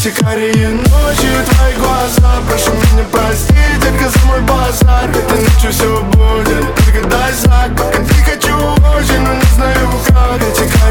эти карие ночи, твои глаза. Прошу меня простить, только за мой базар. Этой ночью все будет, только дай знак. Пока ты хочу очень, но не знаю как. Эти